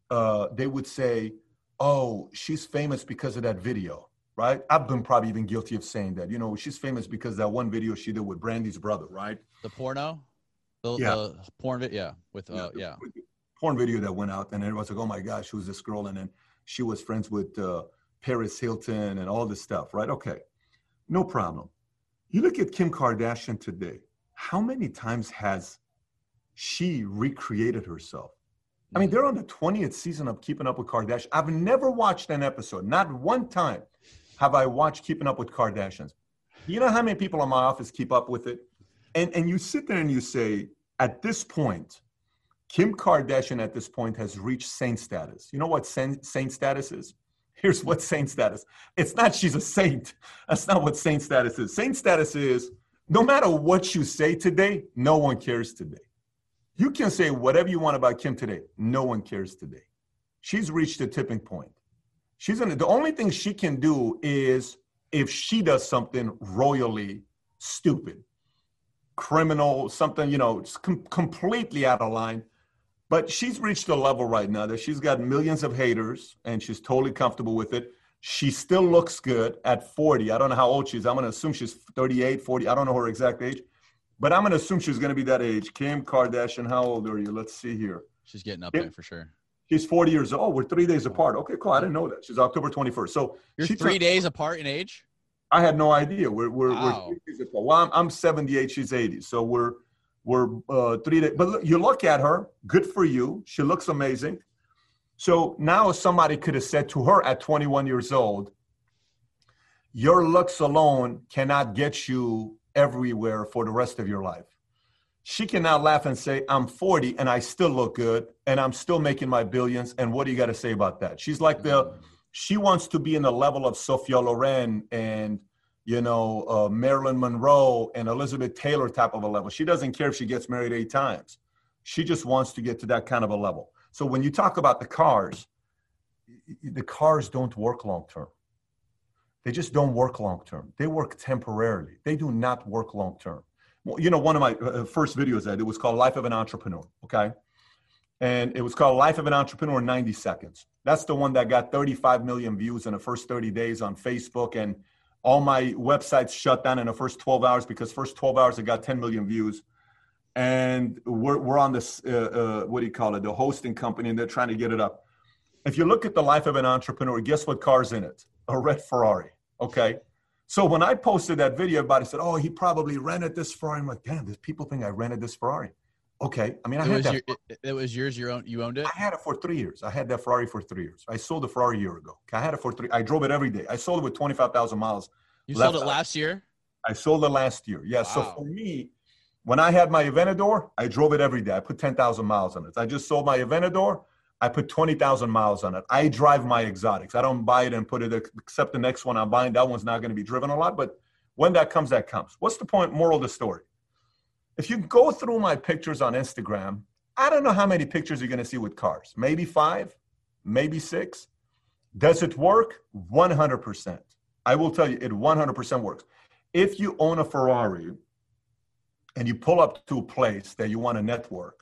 they would say, oh, she's famous because of that video, right? I've been probably even guilty of saying that. You know, she's famous because that one video she did with Brandy's brother, right? The porno? The porn video? Yeah. With, porn video that went out, and everyone's like, oh my gosh, who's this girl? And then she was friends with Paris Hilton and all this stuff, right? Okay, no problem. You look at Kim Kardashian today. How many times has she recreated herself? I mean, they're on the 20th season of Keeping Up with Kardashian. I've never watched an episode. Not one time have I watched Keeping Up with Kardashians. You know how many people in my office keep up with it? And you sit there and you say, at this point, Kim Kardashian at this point has reached saint status. You know what saint status is? Here's what saint status. It's not she's a saint. That's not what saint status is. Saint status is no matter what you say today, no one cares today. You can say whatever you want about Kim today. No one cares today. She's reached a tipping point. The only thing she can do is if she does something royally stupid, criminal, something, you know, completely out of line. But she's reached a level right now that she's got millions of haters and she's totally comfortable with it. She still looks good at 40. I don't know how old she is. I'm going to assume she's 38, 40. I don't know her exact age, but I'm going to assume she's going to be that age. Kim Kardashian, how old are you? Let's see here. She's getting up there for sure. She's 40 years old. We're 3 days apart. Okay, cool. I didn't know that. She's October 21st. So you're 3 days apart in age? I had no idea. We're 3 days apart. Well, I'm 78. She's 80. So we're 3 days. But look, you look at her. Good for you. She looks amazing. So now somebody could have said to her at 21 years old, your looks alone cannot get you everywhere for the rest of your life. She can now laugh and say, I'm 40 and I still look good and I'm still making my billions. And what do you got to say about that? She's like she wants to be in the level of Sophia Loren and, you know, Marilyn Monroe and Elizabeth Taylor type of a level. She doesn't care if she gets married 8 times. She just wants to get to that kind of a level. So when you talk about the cars don't work long-term. They just don't work long-term. They work temporarily. They do not work long-term. Well, you know, one of my first videos I did was called Life of an Entrepreneur, okay? And it was called Life of an Entrepreneur in 90 Seconds. That's the one that got 35 million views in the first 30 days on Facebook, and all my websites shut down in the first 12 hours because first 12 hours it got 10 million views. And we're on this, what do you call it, the hosting company, and they're trying to get it up. If you look at the Life of an Entrepreneur, guess what car's in it? A red Ferrari, okay? So when I posted that video, everybody said, oh, he probably rented this Ferrari. I'm like, damn, there's people think I rented this Ferrari. Okay, I mean, it was yours, you owned it? I had it for 3 years. I had that Ferrari for 3 years. I sold the Ferrari a year ago. I had it for 3, I drove it every day. I sold it with 25,000 miles. You sold it last year? I sold it last year, yeah. Wow. So for me, when I had my Aventador, I drove it every day. I put 10,000 miles on it. I just sold my Aventador. I put 20,000 miles on it. I drive my exotics. I don't buy it and put it, except the next one I'm buying. That one's not going to be driven a lot. But when that comes, that comes. What's the point, moral of the story? If you go through my pictures on Instagram, I don't know how many pictures you're going to see with cars. Maybe 5, maybe 6. Does it work? 100%. I will tell you, it 100% works. If you own a Ferrari, and you pull up to a place that you want to network,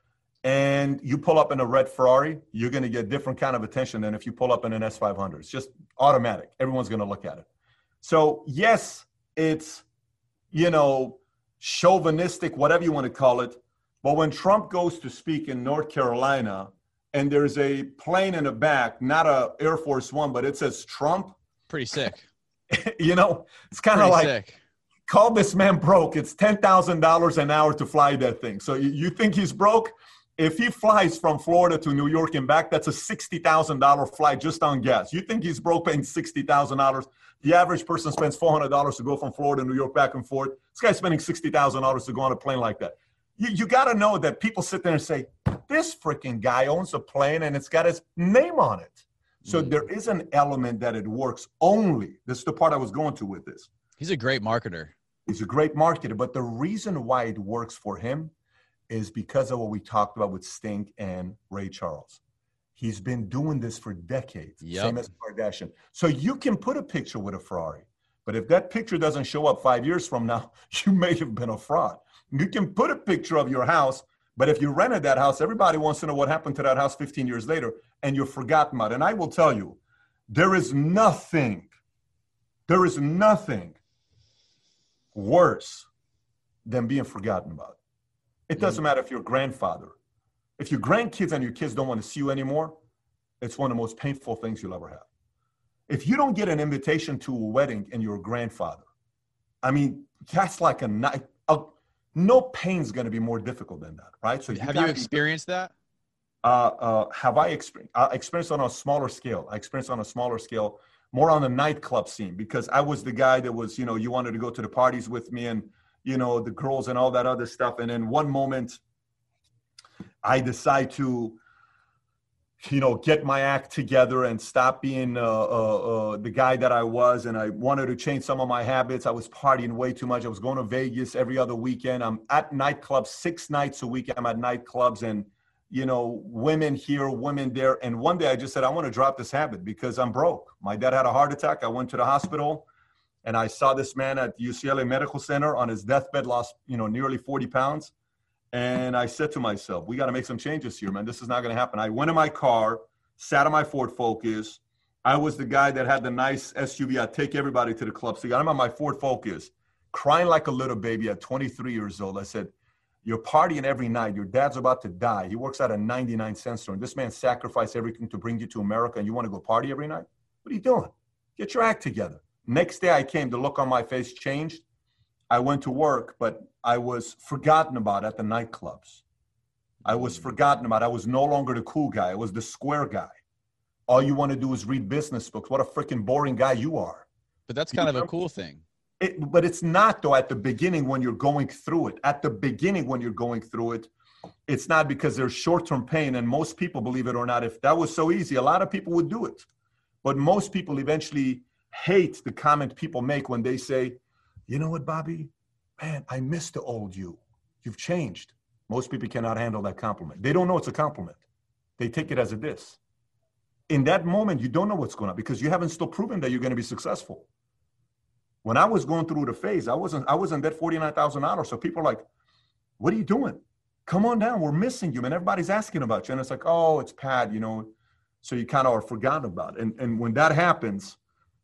and you pull up in a red Ferrari, you're going to get different kind of attention than if you pull up in an S500. It's just automatic. Everyone's going to look at it. So yes, it's, you know, chauvinistic, whatever you want to call it. But when Trump goes to speak in North Carolina, and there's a plane in the back, not a Air Force One, but it says Trump. Pretty sick. You know, it's kind of like, sick. Call this man broke. It's $10,000 an hour to fly that thing. So you think he's broke? If he flies from Florida to New York and back, that's a $60,000 flight just on gas. You think he's broke paying $60,000? The average person spends $400 to go from Florida to New York back and forth. This guy's spending $60,000 to go on a plane like that. You got to know that people sit there and say, this freaking guy owns a plane and it's got his name on it. So there is an element that it works only. This is the part I was going to with this. He's a great marketer. He's a great marketer, but the reason why it works for him is because of what we talked about with Sting and Ray Charles. He's been doing this for decades, same as Kardashian. So you can put a picture with a Ferrari, but if that picture doesn't show up 5 years from now, you may have been a fraud. You can put a picture of your house, But if you rented that house, everybody wants to know what happened to that house 15 years later, and you're forgotten about it. And I will tell you, there is nothing worse than being forgotten about. It doesn't matter if you're a grandfather. If your grandkids and your kids don't want to see you anymore, it's one of the most painful things you'll ever have. If you don't get an invitation to a wedding and you're a grandfather, I mean, that's like a night. No pain's going to be more difficult than that, right? So have you experienced that? Have I experienced on a smaller scale? I experienced on a smaller scale, more on the nightclub scene, because I was the guy that was, you wanted to go to the parties with me and, the girls and all that other stuff. And then one moment I decide to, get my act together and stop being the guy that I was. And I wanted to change some of my habits. I was partying way too much. I was going to Vegas every other weekend. I'm at nightclubs 6 nights a week. I'm at nightclubs and, women here, women there. And one day I just said, I want to drop this habit because I'm broke. My dad had a heart attack. I went to the hospital and I saw this man at UCLA Medical Center on his deathbed, lost, nearly 40 pounds. And I said to myself, we got to make some changes here, man. This is not going to happen. I went in my car, sat in my Ford Focus. I was the guy that had the nice SUV. I'd take everybody to the club. So I'm on my Ford Focus, crying like a little baby at 23 years old. I said, you're partying every night. Your dad's about to die. He works at a 99-cent store. And this man sacrificed everything to bring you to America, and you want to go party every night? What are you doing? Get your act together. Next day I came, the look on my face changed. I went to work, but I was forgotten about at the nightclubs. I was forgotten about. I was no longer the cool guy. I was the square guy. All you want to do is read business books. What a freaking boring guy you are. But that's kind of a cool thing. But it's not, though, at the beginning when you're going through it. At the beginning when you're going through it, it's not, because there's short-term pain. And most people, believe it or not, if that was so easy, a lot of people would do it. But most people eventually hate the comment people make when they say, you know what, Bobby? Man, I miss the old you. You've changed. Most people cannot handle that compliment. They don't know it's a compliment. They take it as a diss. In that moment, you don't know what's going on because you haven't still proven that you're going to be successful. When I was going through the phase, I was in debt $49,000. So people are like, what are you doing? Come on down. We're missing you, man. Everybody's asking about you. And it's like, oh, it's Pat, So you kind of are forgotten about it. And when that happens,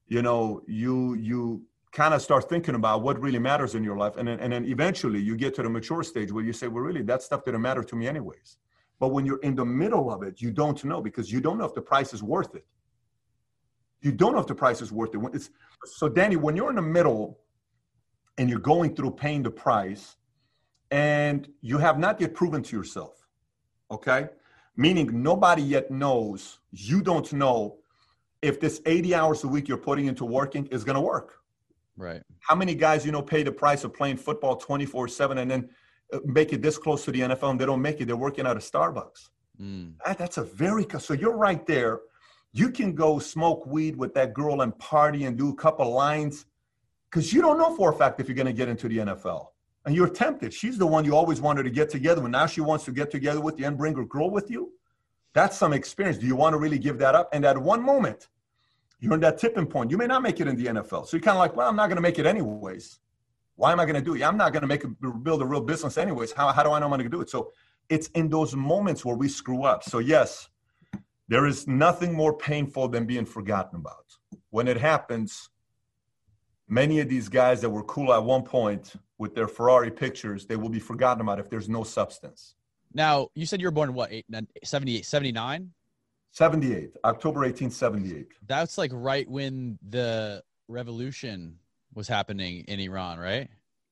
you kind of start thinking about what really matters in your life. And then eventually you get to the mature stage where you say, well, really, that stuff didn't matter to me anyways. But when you're in the middle of it, you don't know, because you don't know if the price is worth it. You don't know if the price is worth it. So Danny, when you're in the middle and you're going through paying the price and you have not yet proven to yourself, okay? Meaning nobody yet knows, you don't know if this 80 hours a week you're putting into working is going to work. Right. How many guys, pay the price of playing football 24/7 and then make it this close to the NFL and they don't make it? They're working out of Starbucks. That's so you're right there. You can go smoke weed with that girl and party and do a couple lines because you don't know for a fact if you're going to get into the NFL. And you're tempted. She's the one you always wanted to get together with. Now she wants to get together with you and bring her girl with you. That's some experience. Do you want to really give that up? And at one moment, you're in that tipping point. You may not make it in the NFL. So you're kind of like, well, I'm not going to make it anyways. Why am I going to do it? I'm not going to build a real business anyways. How do I know I'm going to do it? So it's in those moments where we screw up. So yes, there is nothing more painful than being forgotten about. When it happens, many of these guys that were cool at one point with their Ferrari pictures, they will be forgotten about if there's no substance. Now, you said you were born in what, 78, 79? 78, October 1878. That's like right when the revolution was happening in Iran, right?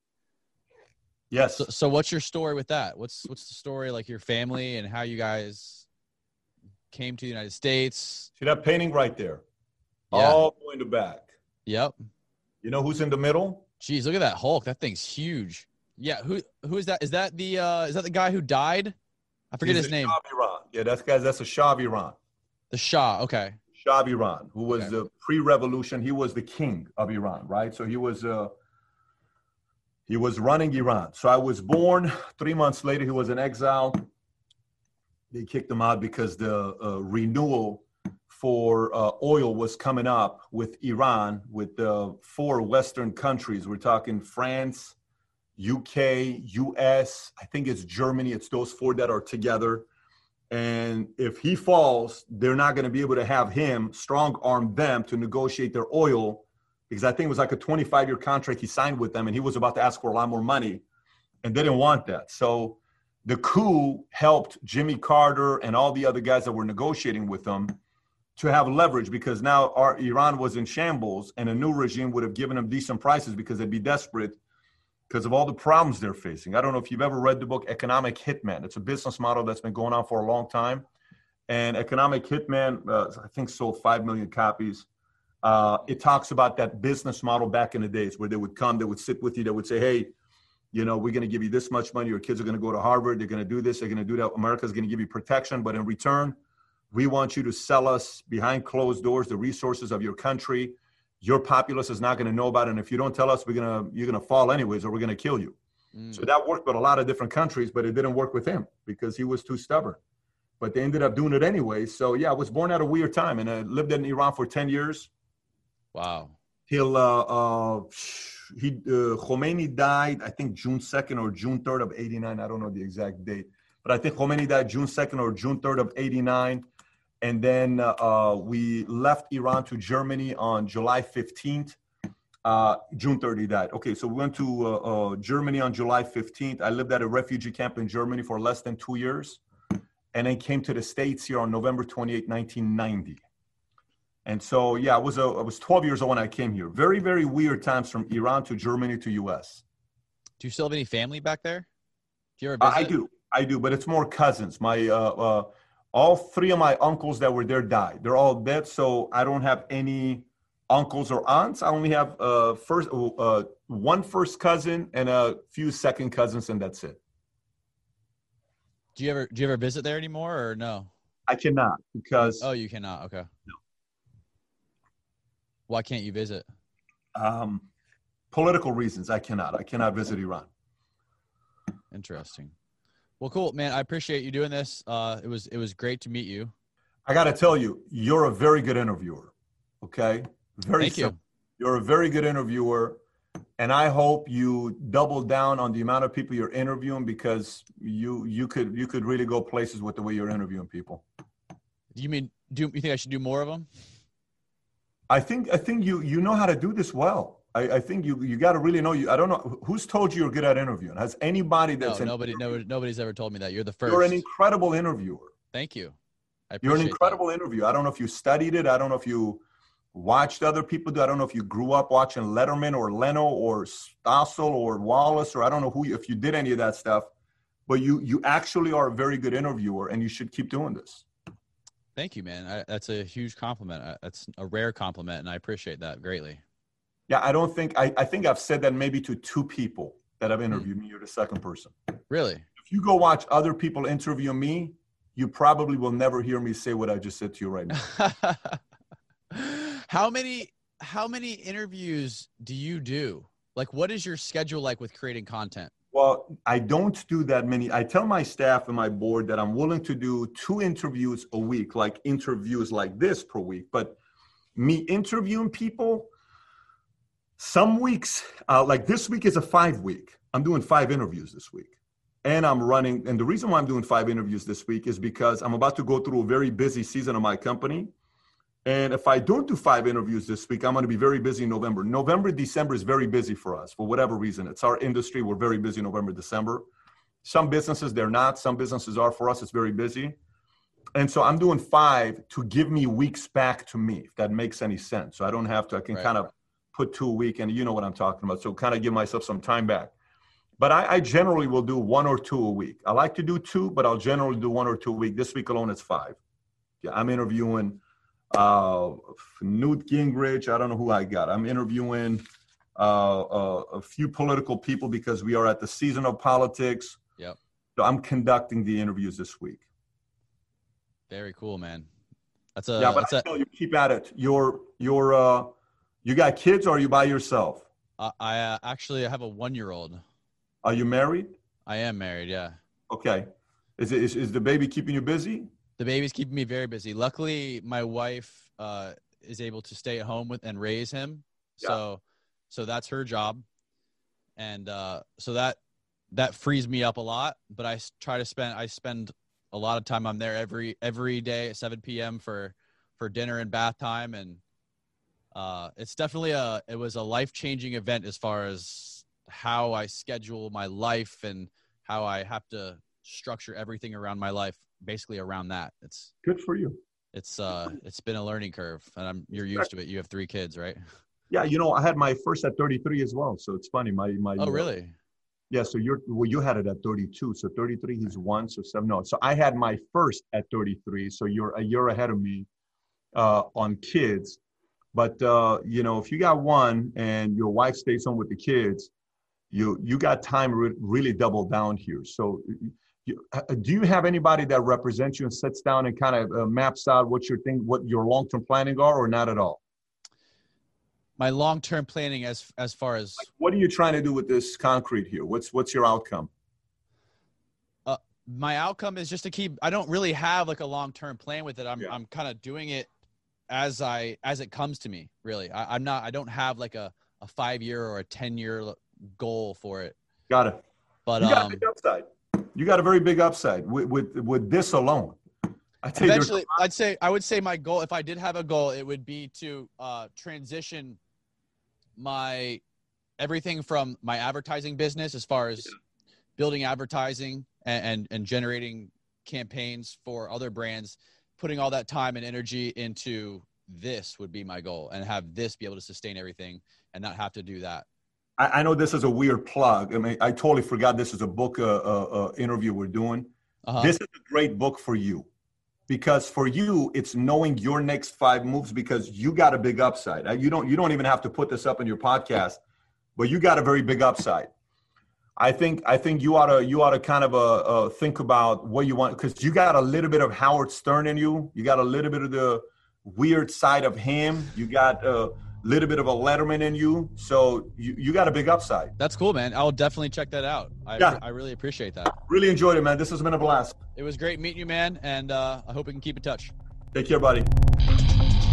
Yes. So what's your story with that? What's the story, like your family and how you guys came to the United States? See that painting right there? Yeah. All the way in the back. Yep. You know who's in the middle? Jeez, look at that Hulk. That thing's huge. Yeah, who is that? Is that the guy who died? I forget his name. Shah of Iran. Yeah, that's a Shah of Iran. The Shah, okay. Shah of Iran, who was the pre-revolution. He was the king of Iran, right? So he was running Iran. So I was born. 3 months later, he was in exile. They kicked him out because the renewal for oil was coming up with Iran, with 4 Western countries. We're talking France, UK, US, I think it's Germany. It's those four that are together. And if he falls, they're not going to be able to have him strong arm them to negotiate their oil, because I think it was like a 25-year contract he signed with them, and he was about to ask for a lot more money, and they didn't want that. So the coup helped Jimmy Carter and all the other guys that were negotiating with them to have leverage, because now Iran was in shambles, and a new regime would have given them decent prices because they'd be desperate because of all the problems they're facing. I don't know if you've ever read the book Economic Hitman. It's a business model that's been going on for a long time. And Economic Hitman, I think, sold 5 million copies. It talks about that business model back in the days where they would come, they would sit with you, they would say, hey, you know, we're going to give you this much money. Your kids are going to go to Harvard. They're going to do this. They're going to do that. America's going to give you protection. But in return, we want you to sell us behind closed doors the resources of your country. Your populace is not going to know about it. And if you don't tell us, you're going to fall anyways, or we're going to kill you. So that worked with a lot of different countries, but it didn't work with him because he was too stubborn. But they ended up doing it anyway. So yeah, I was born at a weird time, and I lived in Iran for 10 years. Wow. Till Khomeini died, I think June 2nd or June 3rd of 89. I don't know the exact date, but I think Khomeini died June 2nd or June 3rd of 89. And then we left Iran to Germany on July 15th. June 30 died. Okay, so we went to Germany on July 15th. I lived at a refugee camp in Germany for less than 2 years, and then came to the States here on November 28, 1990. And so, yeah, I was 12 years old when I came here. Very, very weird times from Iran to Germany to U.S. Do you still have any family back there? Do you ever visit? I do, but it's more cousins. My all three of my uncles that were there died. They're all dead, so I don't have any uncles or aunts. I only have one first cousin and a few second cousins, and that's it. Do you ever visit there anymore, or no? I cannot, because Oh, you cannot. Okay. No. Why can't you visit? Political reasons. I cannot visit Iran. Interesting. Well, cool, man. I appreciate you doing this. It was great to meet you. I got to tell you, you're a very good interviewer. Okay, Thank you. You're a very good interviewer, and I hope you double down on the amount of people you're interviewing, because you could really go places with the way you're interviewing people. You think I should do more of them? I think you know how to do this well. I think you got to really know. I don't know who's told you you're good at interviewing. Has anybody that's nobody's ever told me that. You're the first. You're an incredible interviewer. Thank you. You're an incredible interviewer. I don't know if you studied it. I don't know if you watched other people do. I don't know if you grew up watching Letterman or Leno or Stossel or Wallace, or I don't know if you did any of that stuff. But you actually are a very good interviewer, and you should keep doing this. Thank you, man. That's a huge compliment. That's a rare compliment, and I appreciate that greatly. Yeah, I think I've said that maybe to 2 people that have interviewed me. You're the second person. Really? If you go watch other people interview me, you probably will never hear me say what I just said to you right now. How many interviews do you do? Like, what is your schedule like with creating content? Well, I don't do that many. I tell my staff and my board that I'm willing to do 2 interviews a week, like interviews like this per week. But me interviewing people, some weeks, like this week is a 5-week. I'm doing 5 interviews this week. And I'm running. And the reason why I'm doing 5 interviews this week is because I'm about to go through a very busy season of my company. And if I don't do 5 interviews this week, I'm going to be very busy in November. November, December is very busy for us for whatever reason. It's our industry. We're very busy November, December. Some businesses, they're not. Some businesses are. For us, it's very busy. And so I'm doing 5 to give me weeks back to me, if that makes any sense. So I don't have to, I can kind of put 2 a week, and you know what I'm talking about. So kind of give myself some time back. But I generally will do 1 or 2 a week. I like to do 2, but I'll generally do 1 or 2 a week. This week alone, it's 5. Yeah, I'm interviewing Newt Gingrich. I don't know who I got. I'm interviewing a few political people because we are at the season of politics. Yep. So I'm conducting the interviews this week. Very cool, man. I tell you, keep at it. You got kids, or are you by yourself? I actually have a 1-year-old. Are you married? I am married. Yeah. Okay. Is the baby keeping you busy? The baby's keeping me very busy. Luckily, my wife is able to stay at home and raise him. Yeah. So that's her job. And so that frees me up a lot. But I spend a lot of time. I'm there every day at 7 p.m. for dinner and bath time, and it's definitely it was a life-changing event as far as how I schedule my life and how I have to structure everything around my life, basically around that. It's good for you. It's been a learning curve, and you're used to it. You have 3 kids, right? Yeah, I had my first at 33 as well. So it's funny. My Oh, really? Yeah. So you had it at 32. So 33, he's 1, so 7. No. So I had my first at 33. So you're a year ahead of me on kids. But if you got 1 and your wife stays home with the kids, you got time to really double down here. So do you have anybody that represents you and sits down and kind of maps out what your long-term planning are, or not at all? My long-term planning as far as what are you trying to do with this concrete here? What's your outcome? My outcome is just to keep. I don't really have like a long-term plan with it. I'm kind of doing it as it comes to me. Really, I don't have like a 5-year or a 10-year goal for it. Got it. But you got a big upside. You got a very big upside with this alone. Eventually, I would say my goal, if I did have a goal, it would be to transition everything from my advertising business as far as building advertising and generating campaigns for other brands, putting all that time and energy into this would be my goal, and have this be able to sustain everything and not have to do that. I know this is a weird plug. I mean, I totally forgot this is a book interview we're doing. Uh-huh. This is a great book for you, because for you, it's knowing your next 5 moves, because you got a big upside. You don't even have to put this up in your podcast, but you got a very big upside. I think you ought to kind of think about what you want, because you got a little bit of Howard Stern in you. You got a little bit of the weird side of him. You got a little bit of a Letterman in you. So you got a big upside. That's cool, man. I'll definitely check that out. I really appreciate that. Really enjoyed it, man. This has been a blast. It was great meeting you, man. And I hope we can keep in touch. Take care, buddy.